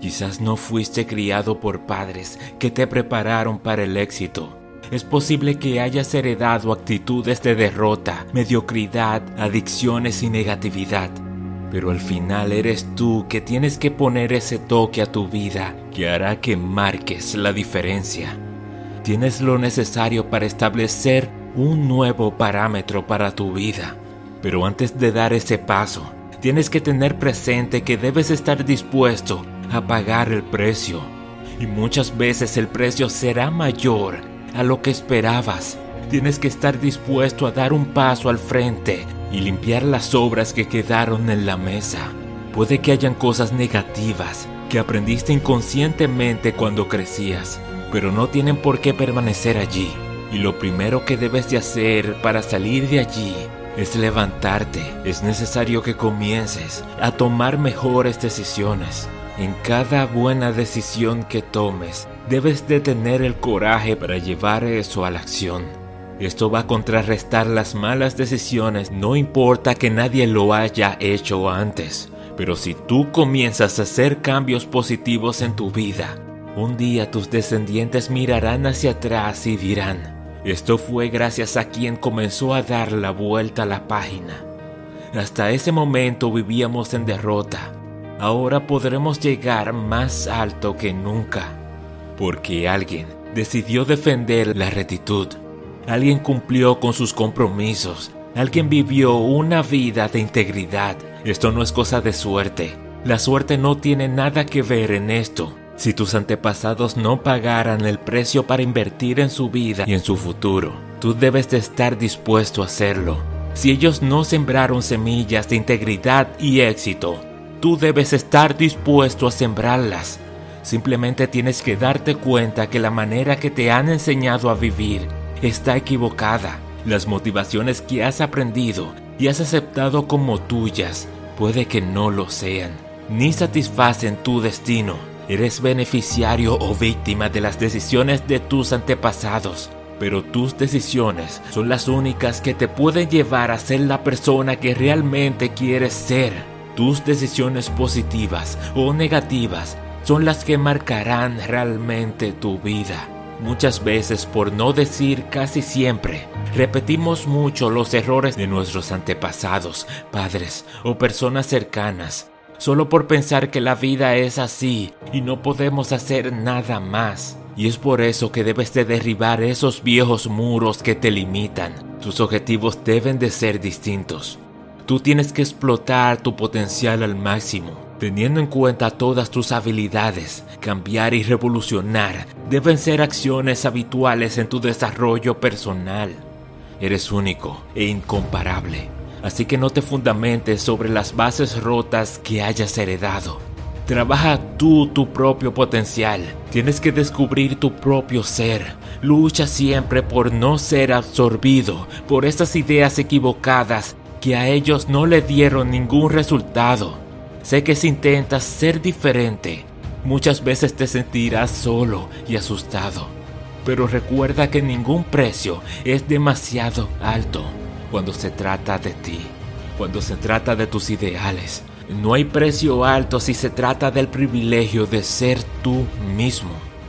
Quizás no fuiste criado por padres que te prepararon para el éxito. Es posible que hayas heredado actitudes de derrota, mediocridad, adicciones y negatividad. Pero al final eres tú que tienes que poner ese toque a tu vida que hará que marques la diferencia. Tienes lo necesario para establecer un nuevo parámetro para tu vida. Pero antes de dar ese paso, tienes que tener presente que debes estar dispuesto a pagar el precio. Y muchas veces el precio será mayor a lo que esperabas. Tienes que estar dispuesto a dar un paso al frente y limpiar las sobras que quedaron en la mesa. Puede que hayan cosas negativas que aprendiste inconscientemente cuando crecías, pero no tienen por qué permanecer allí. Y lo primero que debes de hacer para salir de allí es levantarte. Es necesario que comiences a tomar mejores decisiones. En cada buena decisión que tomes, debes de tener el coraje para llevar eso a la acción. Esto va a contrarrestar las malas decisiones, no importa que nadie lo haya hecho antes. Pero si tú comienzas a hacer cambios positivos en tu vida, un día tus descendientes mirarán hacia atrás y dirán: esto fue gracias a quien comenzó a dar la vuelta a la página. Hasta ese momento vivíamos en derrota. Ahora podremos llegar más alto que nunca, porque alguien decidió defender la rectitud. Alguien cumplió con sus compromisos. Alguien vivió una vida de integridad. Esto no es cosa de suerte. La suerte no tiene nada que ver en esto. Si tus antepasados no pagaran el precio para invertir en su vida y en su futuro, tú debes de estar dispuesto a hacerlo. Si ellos no sembraron semillas de integridad y éxito, tú debes estar dispuesto a sembrarlas. Simplemente tienes que darte cuenta que la manera que te han enseñado a vivir está equivocada. Las motivaciones que has aprendido y has aceptado como tuyas puede que no lo sean, ni satisfacen tu destino. Eres beneficiario o víctima de las decisiones de tus antepasados, pero tus decisiones son las únicas que te pueden llevar a ser la persona que realmente quieres ser. Tus decisiones positivas o negativas son las que marcarán realmente tu vida. Muchas veces, por no decir casi siempre, repetimos mucho los errores de nuestros antepasados, padres o personas cercanas, solo por pensar que la vida es así y no podemos hacer nada más. Y es por eso que debes de derribar esos viejos muros que te limitan. Tus objetivos deben de ser distintos. Tú tienes que explotar tu potencial al máximo, teniendo en cuenta todas tus habilidades. Cambiar y revolucionar deben ser acciones habituales en tu desarrollo personal. Eres único e incomparable, así que no te fundamentes sobre las bases rotas que hayas heredado. Trabaja tú tu propio potencial. Tienes que descubrir tu propio ser. Lucha siempre por no ser absorbido por esas ideas equivocadas que a ellos no le dieron ningún resultado. Sé que si intentas ser diferente, muchas veces te sentirás solo y asustado. Pero recuerda que ningún precio es demasiado alto cuando se trata de ti, cuando se trata de tus ideales. No hay precio alto si se trata del privilegio de ser tú mismo.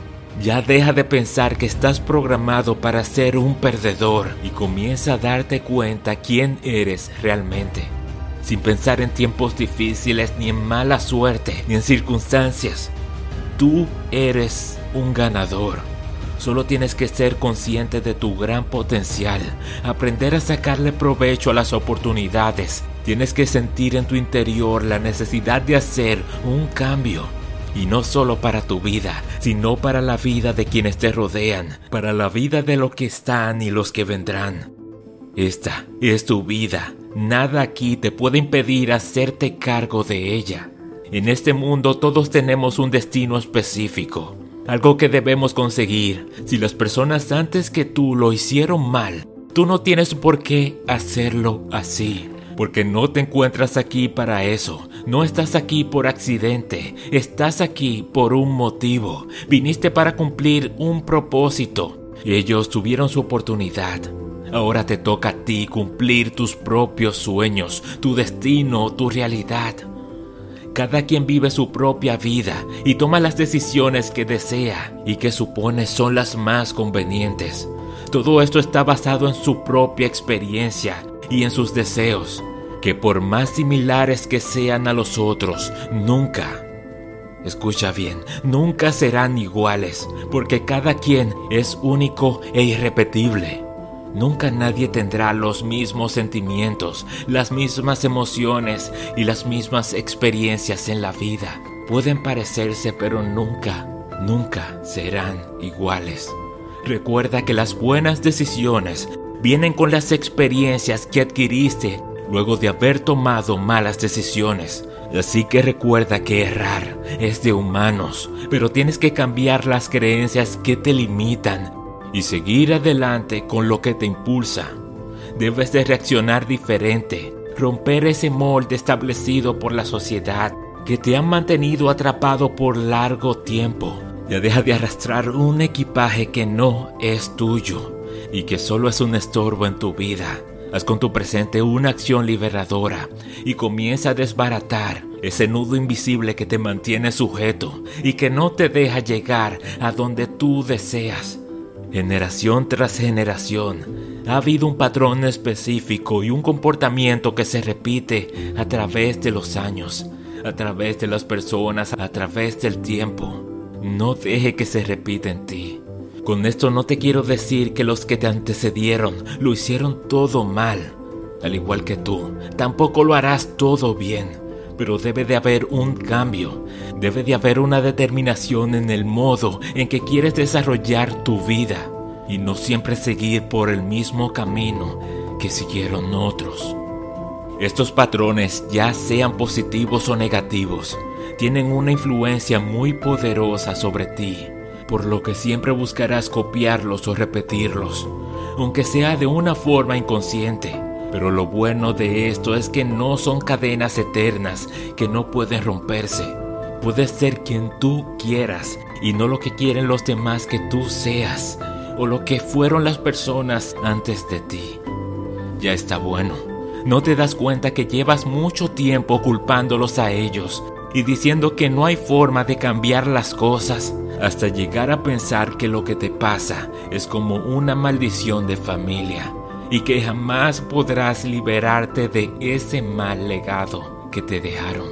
Ya deja de pensar que estás programado para ser un perdedor y comienza a darte cuenta quién eres realmente. Sin pensar en tiempos difíciles, ni en mala suerte, ni en circunstancias. Tú eres un ganador. Solo tienes que ser consciente de tu gran potencial, aprender a sacarle provecho a las oportunidades. Tienes que sentir en tu interior la necesidad de hacer un cambio. Y no solo para tu vida, sino para la vida de quienes te rodean, para la vida de los que están y los que vendrán. Esta es tu vida. Nada aquí te puede impedir hacerte cargo de ella. En este mundo todos tenemos un destino específico, algo que debemos conseguir. Si las personas antes que tú lo hicieron mal, tú no tienes por qué hacerlo así. Porque no te encuentras aquí para eso. No estás aquí por accidente. Estás aquí por un motivo. Viniste para cumplir un propósito. Ellos tuvieron su oportunidad. Ahora te toca a ti cumplir tus propios sueños, tu destino, tu realidad. Cada quien vive su propia vida y toma las decisiones que desea y que supone son las más convenientes. Todo esto está basado en su propia experiencia y en sus deseos, que por más similares que sean a los otros, nunca, escucha bien, nunca serán iguales, porque cada quien es único e irrepetible. Nunca nadie tendrá los mismos sentimientos, las mismas emociones y las mismas experiencias en la vida. Pueden parecerse, pero nunca serán iguales. Recuerda que las buenas decisiones vienen con las experiencias que adquiriste luego de haber tomado malas decisiones. Así que recuerda que errar es de humanos, pero tienes que cambiar las creencias que te limitan y seguir adelante con lo que te impulsa. Debes de reaccionar diferente, romper ese molde establecido por la sociedad que te ha mantenido atrapado por largo tiempo. Ya deja de arrastrar un equipaje que no es tuyo y que solo es un estorbo en tu vida. Haz con tu presente una acción liberadora y comienza a desbaratar ese nudo invisible que te mantiene sujeto y que no te deja llegar a donde tú deseas. Generación tras generación, ha habido un patrón específico y un comportamiento que se repite a través de los años, a través de las personas, a través del tiempo. No deje que se repita en ti. Con esto no te quiero decir que los que te antecedieron lo hicieron todo mal. Al igual que tú, tampoco lo harás todo bien. Pero debe de haber un cambio. Debe de haber una determinación en el modo en que quieres desarrollar tu vida. Y no siempre seguir por el mismo camino que siguieron otros. Estos patrones, ya sean positivos o negativos, tienen una influencia muy poderosa sobre ti, por lo que siempre buscarás copiarlos o repetirlos, aunque sea de una forma inconsciente. Pero lo bueno de esto es que no son cadenas eternas que no pueden romperse. Puedes ser quien tú quieras y no lo que quieren los demás que tú seas, o lo que fueron las personas antes de ti. Ya está bueno. ¿No te das cuenta que llevas mucho tiempo culpándolos a ellos y diciendo que no hay forma de cambiar las cosas, hasta llegar a pensar que lo que te pasa es como una maldición de familia y que jamás podrás liberarte de ese mal legado que te dejaron?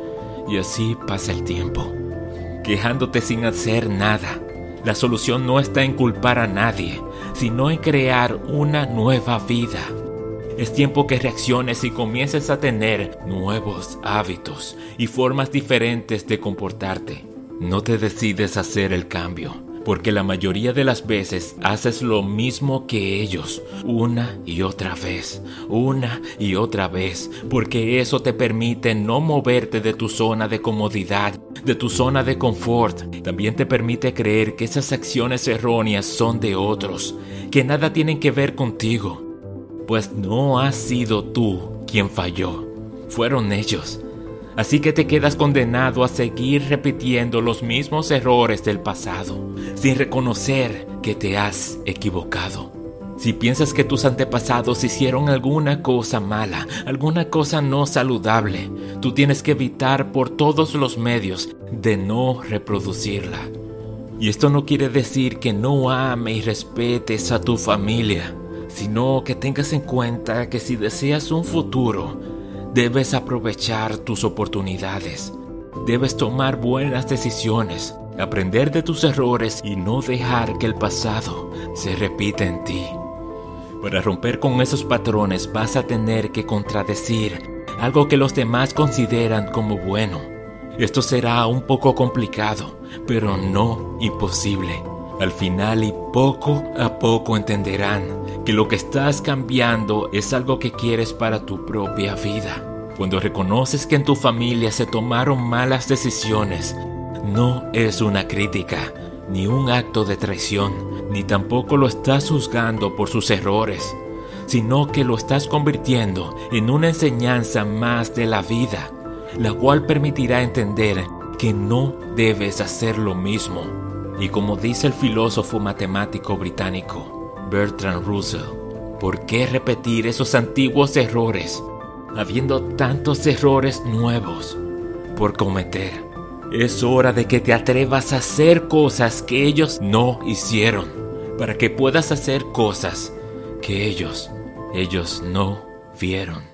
Y así pasa el tiempo, quejándote sin hacer nada. La solución no está en culpar a nadie, sino en crear una nueva vida. Es tiempo que reacciones y comiences a tener nuevos hábitos y formas diferentes de comportarte. No te decides a hacer el cambio, porque la mayoría de las veces haces lo mismo que ellos, una y otra vez, porque eso te permite no moverte de tu zona de comodidad, de tu zona de confort. También te permite creer que esas acciones erróneas son de otros, que nada tienen que ver contigo. Pues no has sido tú quien falló, fueron ellos. Así que te quedas condenado a seguir repitiendo los mismos errores del pasado, sin reconocer que te has equivocado. Si piensas que tus antepasados hicieron alguna cosa mala, alguna cosa no saludable, tú tienes que evitar por todos los medios de no reproducirla. Y esto no quiere decir que no ames y respetes a tu familia, sino que tengas en cuenta que si deseas un futuro, debes aprovechar tus oportunidades. Debes tomar buenas decisiones, aprender de tus errores y no dejar que el pasado se repita en ti. Para romper con esos patrones vas a tener que contradecir algo que los demás consideran como bueno. Esto será un poco complicado, pero no imposible. Al final y poco a poco entenderán que lo que estás cambiando es algo que quieres para tu propia vida. Cuando reconoces que en tu familia se tomaron malas decisiones, no es una crítica, ni un acto de traición, ni tampoco lo estás juzgando por sus errores, sino que lo estás convirtiendo en una enseñanza más de la vida, la cual permitirá entender que no debes hacer lo mismo. Y como dice el filósofo matemático británico Bertrand Russell, ¿por qué repetir esos antiguos errores, habiendo tantos errores nuevos? por cometer. Es hora de que te atrevas a hacer cosas que ellos no hicieron, para que puedas hacer cosas que ellos no vieron.